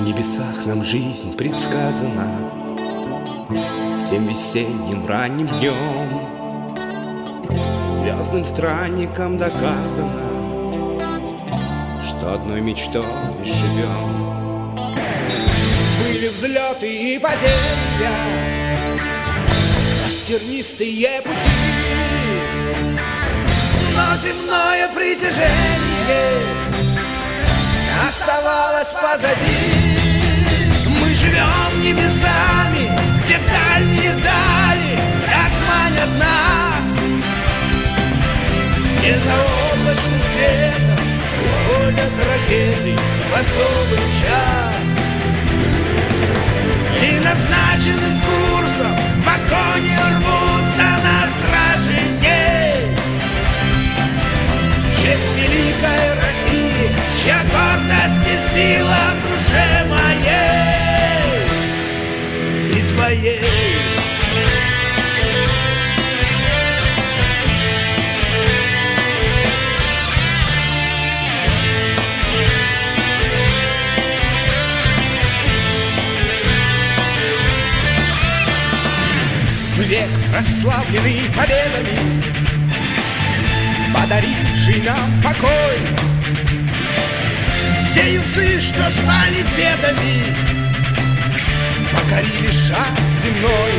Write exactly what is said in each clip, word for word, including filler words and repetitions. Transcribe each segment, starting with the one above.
небесах нам жизнь предсказана тем весенним ранним днем. Звездным странникам доказано, что одной мечтой живем. Были взлеты и падения, сквозь пути, но земное притяжение оставалось позади. Мы живем небесами, где дальние дали так манят нас, где за облачным светом уходят ракеты в особый час. И назначенным курсом в огонь рвутся на страже дней. Честь великой России, чья гордость и сила в душе моей и твоей. Век, прославленный победами, подаривший нам покой. Те юнцы, что стали дедами, покорили шаг земной.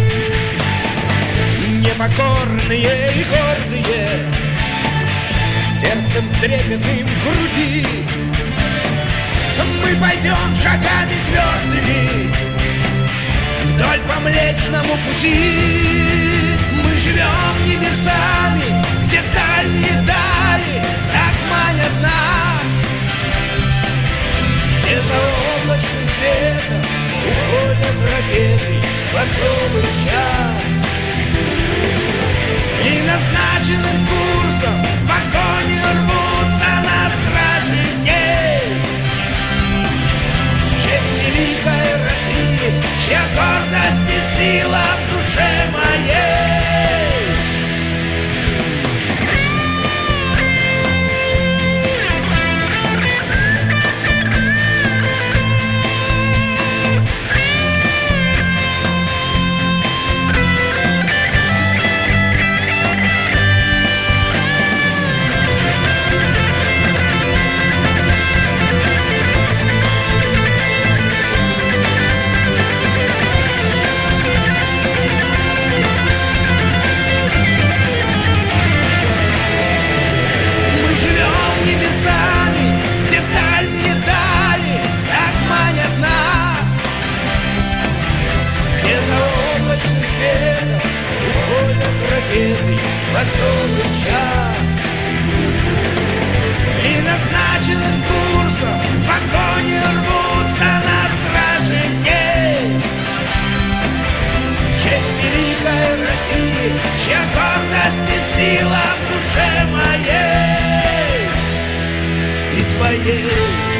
Непокорные и гордые, сердцем трепетным в груди, мы пойдем шагами твердыми вдоль по Млечному пути. Мы живем небесами, где дальние дали так манят нас, где за облачным светом уходят ракеты в особый час. И назначенным курсом в огонь рвутся на страже дней. Честь великой России, чья гордость и сила в душе моей. В особый час. И назначенным курсом в огонь рвутся на страже дней. Честь великой России, чья гордость и сила в душе моей и твоей.